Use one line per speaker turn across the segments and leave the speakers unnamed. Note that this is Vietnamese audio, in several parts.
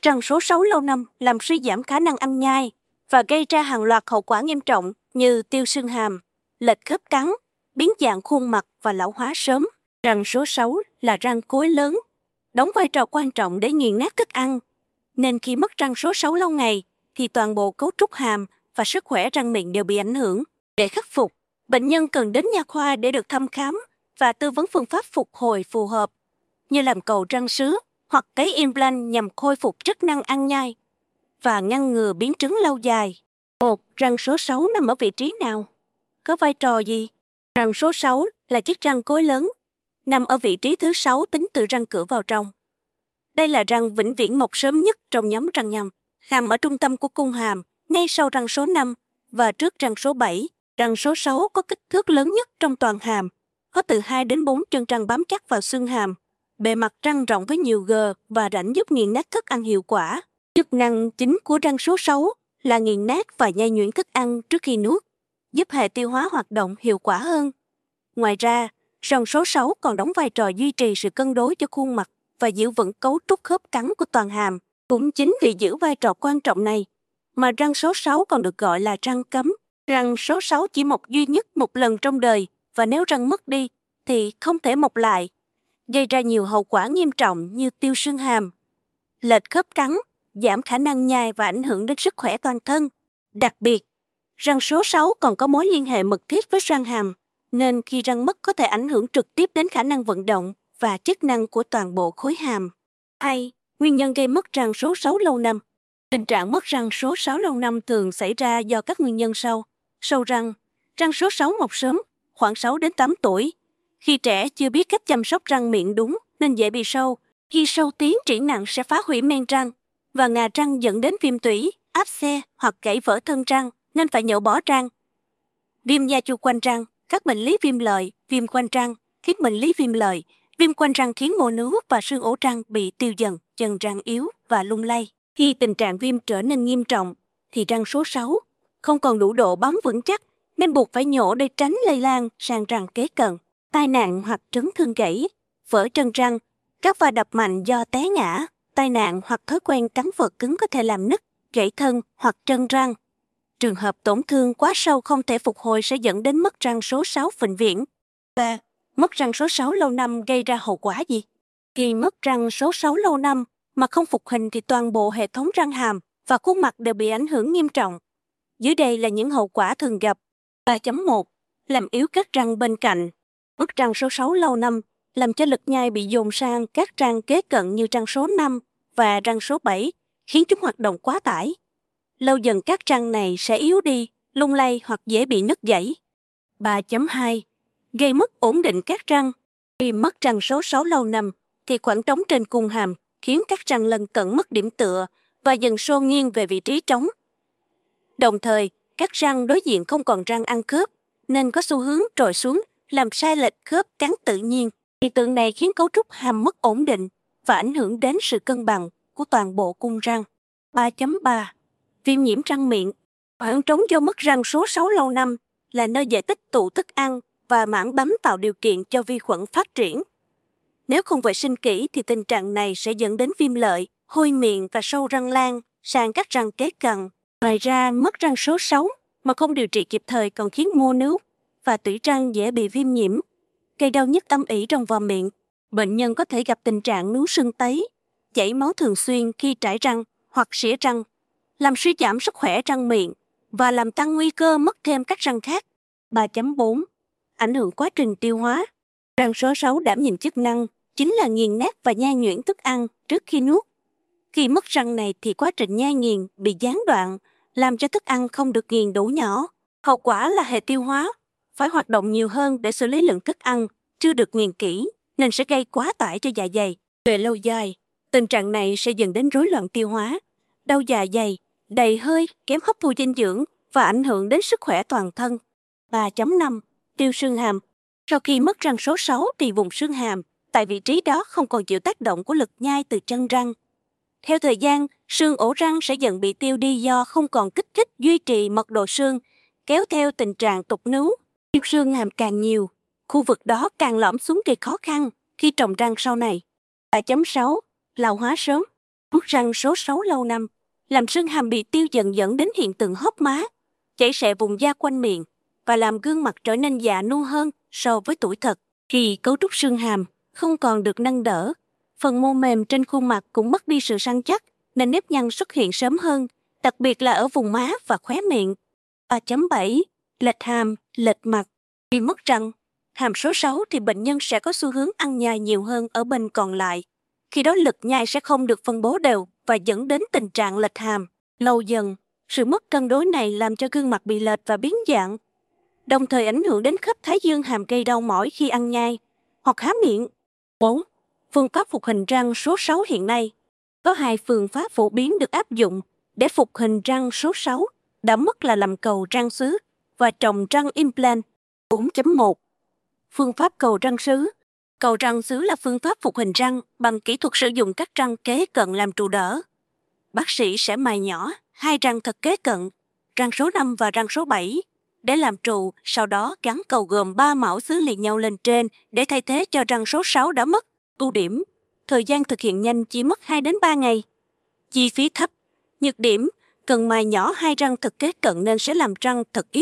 Răng số 6 lâu năm làm suy giảm khả năng ăn nhai và gây ra hàng loạt hậu quả nghiêm trọng như tiêu xương hàm, lệch khớp cắn, biến dạng khuôn mặt và lão hóa sớm. Răng số 6 là răng cối lớn, đóng vai trò quan trọng để nghiền nát thức ăn. Nên khi mất răng số 6 lâu ngày thì toàn bộ cấu trúc hàm và sức khỏe răng miệng đều bị ảnh hưởng. Để khắc phục, bệnh nhân cần đến nha khoa để được thăm khám và tư vấn phương pháp phục hồi phù hợp như làm cầu răng sứ hoặc cấy implant nhằm khôi phục chức năng ăn nhai và ngăn ngừa biến chứng lâu dài. Răng số 6 nằm ở vị trí nào? Có vai trò gì? Răng số 6 là chiếc răng cối lớn, nằm ở vị trí thứ 6 tính từ răng cửa vào trong. Đây là răng vĩnh viễn mọc sớm nhất trong nhóm răng nhằm, nằm ở trung tâm của cung hàm, ngay sau răng số 5 và trước răng số 7. Răng số 6 có kích thước lớn nhất trong toàn hàm, có từ 2 đến 4 chân răng bám chắc vào xương hàm. Bề mặt răng rộng với nhiều gờ và rãnh giúp nghiền nát thức ăn hiệu quả. Chức năng chính của răng số 6 là nghiền nát và nhai nhuyễn thức ăn trước khi nuốt, giúp hệ tiêu hóa hoạt động hiệu quả hơn. Ngoài ra, răng số 6 còn đóng vai trò duy trì sự cân đối cho khuôn mặt và giữ vững cấu trúc khớp cắn của toàn hàm. Cũng chính vì giữ vai trò quan trọng này mà răng số 6 còn được gọi là răng cấm. Răng số 6 chỉ mọc duy nhất một lần trong đời và nếu răng mất đi thì không thể mọc lại, gây ra nhiều hậu quả nghiêm trọng như tiêu xương hàm, lệch khớp cắn, giảm khả năng nhai và ảnh hưởng đến sức khỏe toàn thân. Đặc biệt, răng số 6 còn có mối liên hệ mật thiết với răng hàm, nên khi răng mất có thể ảnh hưởng trực tiếp đến khả năng vận động và chức năng của toàn bộ khối hàm. Nguyên nhân gây mất răng số 6 lâu năm. Tình trạng mất răng số 6 lâu năm thường xảy ra do các nguyên nhân sau. Sâu răng. Răng số 6 mọc sớm, khoảng 6 đến 8 tuổi. Khi trẻ chưa biết cách chăm sóc răng miệng đúng nên dễ bị sâu. Khi sâu tiến triển nặng sẽ phá hủy men răng và ngà răng dẫn đến viêm tủy, áp xe hoặc gãy vỡ thân răng nên phải nhổ bỏ răng. Viêm da chu quanh răng. Các bệnh lý viêm lợi, viêm quanh răng, các bệnh lý viêm lợi, viêm quanh răng khiến mô nướu và xương ổ răng bị tiêu dần, chân răng yếu và lung lay. Khi tình trạng viêm trở nên nghiêm trọng thì răng số 6 không còn đủ độ bám vững chắc nên buộc phải nhổ để tránh lây lan sang răng kế cận. Tai nạn hoặc chấn thương gãy, vỡ chân răng, các va đập mạnh do té ngã, tai nạn hoặc thói quen cắn vật cứng có thể làm nứt, gãy thân hoặc chân răng. Trường hợp tổn thương quá sâu không thể phục hồi sẽ dẫn đến mất răng số 6 vĩnh viễn. 3. Mất răng số 6 lâu năm gây ra hậu quả gì? Khi mất răng số 6 lâu năm mà không phục hình thì toàn bộ hệ thống răng hàm và khuôn mặt đều bị ảnh hưởng nghiêm trọng. Dưới đây là những hậu quả thường gặp. 3.1. Làm yếu các răng bên cạnh. Mất răng số 6 lâu năm làm cho lực nhai bị dồn sang các răng kế cận như răng số 5 và răng số 7, khiến chúng hoạt động quá tải. Lâu dần các răng này sẽ yếu đi, lung lay hoặc dễ bị nứt gãy. 3.2. Gây mất ổn định các răng. Khi mất răng số 6 lâu năm thì khoảng trống trên cung hàm khiến các răng lân cận mất điểm tựa và dần xô nghiêng về vị trí trống. Đồng thời, các răng đối diện không còn răng ăn khớp nên có xu hướng trồi xuống, làm sai lệch khớp cắn tự nhiên. Hiện tượng này khiến cấu trúc hàm mất ổn định và ảnh hưởng đến sự cân bằng của toàn bộ cung răng. 3.3. Viêm nhiễm răng miệng. Khoảng trống do mất răng số 6 lâu năm là nơi dễ tích tụ thức ăn và mảng bám tạo điều kiện cho vi khuẩn phát triển. Nếu không vệ sinh kỹ thì tình trạng này sẽ dẫn đến viêm lợi, hôi miệng và sâu răng lan sang các răng kế cận. Ngoài ra, mất răng số 6 mà không điều trị kịp thời còn khiến mô nướu và tủy răng dễ bị viêm nhiễm, gây đau nhức âm ỉ trong vòm miệng. Bệnh nhân có thể gặp tình trạng nướu sưng tấy, chảy máu thường xuyên khi trải răng hoặc xỉa răng, làm suy giảm sức khỏe răng miệng và làm tăng nguy cơ mất thêm các răng khác. 3.4. Ảnh hưởng quá trình tiêu hóa. Răng số 6 đảm nhiệm chức năng chính là nghiền nát và nhai nhuyễn thức ăn trước khi nuốt. Khi mất răng này thì quá trình nhai nghiền bị gián đoạn, làm cho thức ăn không được nghiền đủ nhỏ. Hậu quả là hệ tiêu hóa phải hoạt động nhiều hơn để xử lý lượng thức ăn chưa được nghiền kỹ, nên sẽ gây quá tải cho dạ dày. Về lâu dài, tình trạng này sẽ dẫn đến rối loạn tiêu hóa, đau dạ dày, đầy hơi, kém hấp thu dinh dưỡng và ảnh hưởng đến sức khỏe toàn thân. 3.5. Tiêu xương hàm. Sau khi mất răng số 6 thì vùng xương hàm tại vị trí đó không còn chịu tác động của lực nhai từ chân răng. Theo thời gian, xương ổ răng sẽ dần bị tiêu đi do không còn kích thích duy trì mật độ xương, kéo theo tình trạng tụt nướu. Tiêu xương hàm càng nhiều, khu vực đó càng lõm xuống gây khó khăn khi trồng răng sau này. 3.6. Lão hóa sớm. Mất răng số 6 lâu năm làm xương hàm bị tiêu dần dẫn đến hiện tượng hốc má, chảy xệ vùng da quanh miệng và làm gương mặt trở nên già nua hơn so với tuổi thật. Khi cấu trúc xương hàm không còn được nâng đỡ, phần mô mềm trên khuôn mặt cũng mất đi sự săn chắc, nên nếp nhăn xuất hiện sớm hơn, đặc biệt là ở vùng má và khóe miệng. 3.7. Lệch hàm, lệch mặt. Khi mất răng hàm số 6 thì bệnh nhân sẽ có xu hướng ăn nhai nhiều hơn ở bên còn lại. Khi đó lực nhai sẽ không được phân bố đều và dẫn đến tình trạng lệch hàm. Lâu dần, sự mất cân đối này làm cho gương mặt bị lệch và biến dạng, đồng thời ảnh hưởng đến khớp thái dương hàm gây đau mỏi khi ăn nhai hoặc há miệng. 4. Phương pháp phục hình răng số 6 hiện nay. Có 2 phương pháp phổ biến được áp dụng để phục hình răng số 6 đã mất là làm cầu răng sứ và trồng răng implant. 4.1. Phương pháp cầu răng sứ. Cầu răng sứ là phương pháp phục hình răng bằng kỹ thuật sử dụng các răng kế cận làm trụ đỡ. Bác sĩ sẽ mài nhỏ 2 răng thật kế cận, răng số 5 và răng số 7, để làm trụ, sau đó gắn cầu gồm 3 mão xứ liền nhau lên trên để thay thế cho răng số 6 đã mất. Ưu điểm: thời gian thực hiện nhanh, chỉ mất 2 đến 3 ngày. Chi phí thấp. Nhược điểm: cần mài nhỏ 2 răng thật kế cận nên sẽ làm răng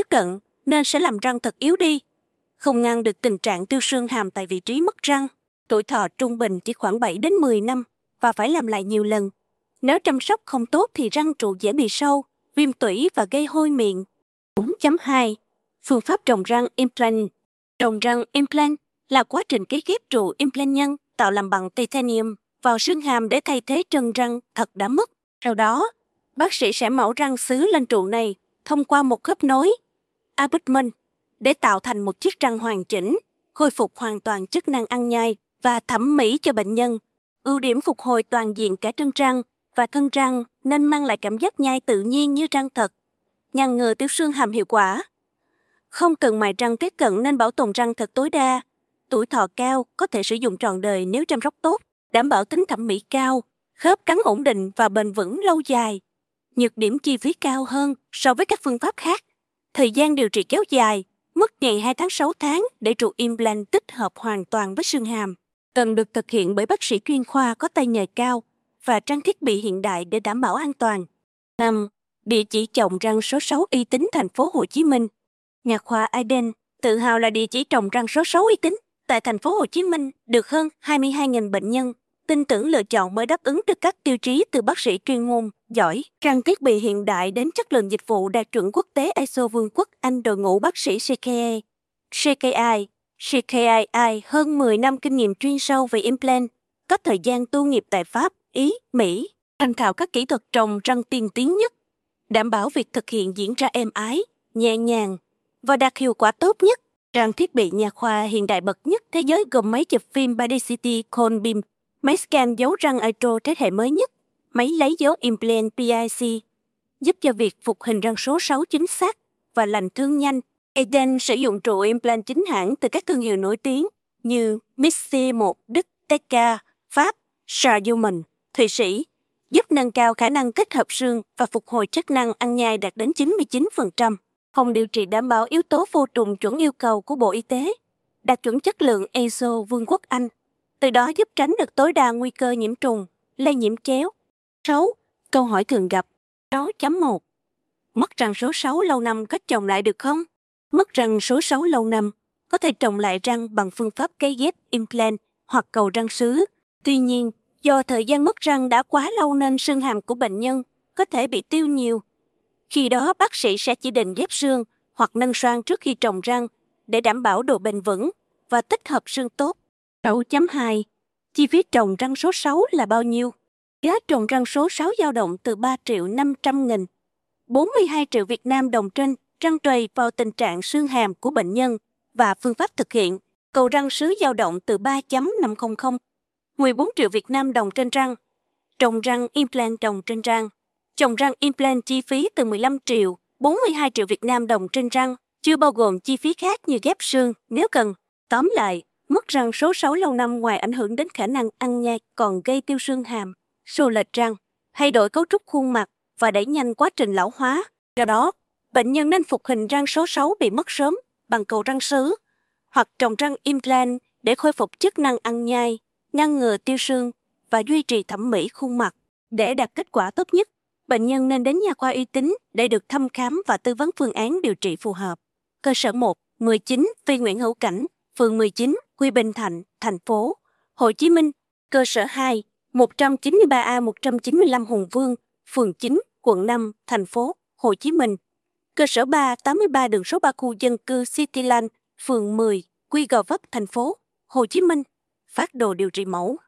thật yếu đi. Không ngăn được tình trạng tiêu xương hàm tại vị trí mất răng. Tuổi thọ trung bình chỉ khoảng 7 đến 10 năm và phải làm lại nhiều lần. Nếu chăm sóc không tốt thì răng trụ dễ bị sâu, viêm tủy và gây hôi miệng. 4.2. Phương pháp trồng răng implant. Trồng răng implant là quá trình cấy ghép trụ implant nhân tạo làm bằng titanium vào xương hàm để thay thế chân răng thật đã mất. Sau đó, bác sĩ sẽ mẫu răng sứ lên trụ này thông qua một khớp nối abutment để tạo thành một chiếc răng hoàn chỉnh, khôi phục hoàn toàn chức năng ăn nhai và thẩm mỹ cho bệnh nhân. Ưu điểm: phục hồi toàn diện cả chân răng và thân răng nên mang lại cảm giác nhai tự nhiên như răng thật. Ngăn ngừa tiêu xương hàm hiệu quả. Không cần mài răng kế cận nên bảo tồn răng thật tối đa. Tuổi thọ cao, có thể sử dụng trọn đời nếu chăm sóc tốt, đảm bảo tính thẩm mỹ cao, khớp cắn ổn định và bền vững lâu dài. Nhược điểm: chi phí cao hơn so với các phương pháp khác. Thời gian điều trị kéo dài, mất ngày 2 tháng 6 tháng để trụ implant tích hợp hoàn toàn với xương hàm. Cần được thực hiện bởi bác sĩ chuyên khoa có tay nghề cao và trang thiết bị hiện đại để đảm bảo an toàn. 5. Địa chỉ trồng răng số 6 uy tín thành phố Hồ Chí Minh. Nha khoa Eden tự hào là địa chỉ trồng răng số 6 uy tín tại thành phố Hồ Chí Minh, được hơn 22.000 bệnh nhân tin tưởng lựa chọn bởi đáp ứng được các tiêu chí từ bác sĩ chuyên môn giỏi, trang thiết bị hiện đại đến chất lượng dịch vụ đạt chuẩn quốc tế ISO Vương quốc Anh. Đội ngũ bác sĩ CKI hơn 10 năm kinh nghiệm chuyên sâu về implant, có thời gian tu nghiệp tại Pháp, Ý, Mỹ, thành thạo các kỹ thuật trồng răng tiên tiến nhất, đảm bảo việc thực hiện diễn ra êm ái, nhẹ nhàng và đạt hiệu quả tốt nhất. Trang thiết bị nha khoa hiện đại bậc nhất thế giới gồm máy chụp phim Badicity Cone Beam, máy scan dấu răng Itro thế hệ mới nhất, máy lấy dấu implant PIC, giúp cho việc phục hình răng số 6 chính xác và lành thương nhanh. Eden sử dụng trụ implant chính hãng từ các thương hiệu nổi tiếng như Mixi1 Đức, Tekka, Pháp, Straumann, Thụy Sĩ, giúp nâng cao khả năng kết hợp xương và phục hồi chức năng ăn nhai đạt đến 99%. Không điều trị đảm bảo yếu tố vô trùng chuẩn yêu cầu của Bộ Y tế, đạt chuẩn chất lượng ISO Vương quốc Anh, từ đó giúp tránh được tối đa nguy cơ nhiễm trùng, lây nhiễm chéo. 6. Câu hỏi thường gặp. 6.1. Mất răng số 6 lâu năm có trồng lại được không? Mất răng số 6 lâu năm có thể trồng lại răng bằng phương pháp cấy ghép implant hoặc cầu răng sứ. Tuy nhiên, do thời gian mất răng đã quá lâu nên xương hàm của bệnh nhân có thể bị tiêu nhiều. Khi đó, bác sĩ sẽ chỉ định ghép xương hoặc nâng xoang trước khi trồng răng để đảm bảo độ bền vững và tích hợp xương tốt. 6.2. Chi phí trồng răng số 6 là bao nhiêu? Giá trồng răng số 6 dao động từ 3.500.000, 42 triệu Việt Nam đồng trên răng tùy vào tình trạng xương hàm của bệnh nhân và phương pháp thực hiện. Cầu răng sứ dao động từ 3.500, 14 triệu Việt Nam đồng trên răng. Trồng răng implant trồng trên răng. Trồng răng implant chi phí từ 15 triệu, 42 triệu Việt Nam đồng trên răng, chưa bao gồm chi phí khác như ghép xương nếu cần. Tóm lại, mất răng số 6 lâu năm ngoài ảnh hưởng đến khả năng ăn nhai còn gây tiêu xương hàm, xô lệch răng, thay đổi cấu trúc khuôn mặt và đẩy nhanh quá trình lão hóa. Do đó, bệnh nhân nên phục hình răng số 6 bị mất sớm bằng cầu răng sứ hoặc trồng răng implant để khôi phục chức năng ăn nhai, ngăn ngừa tiêu xương và duy trì thẩm mỹ khuôn mặt. Để đạt kết quả tốt nhất, bệnh nhân nên đến nha khoa uy tín để được thăm khám và tư vấn phương án điều trị phù hợp. Cơ sở 1, 19 Phi Nguyễn Hữu Cảnh, phường 19, Quy Bình Thạnh, thành phố Hồ Chí Minh. Cơ sở 2, 193A 195 Hùng Vương, phường 9, quận 5, thành phố Hồ Chí Minh. Cơ sở 3, 83 đường số 3 khu dân cư Cityland, phường 10, Quy Gò Vấp, thành phố Hồ Chí Minh. Phác đồ điều trị mẫu.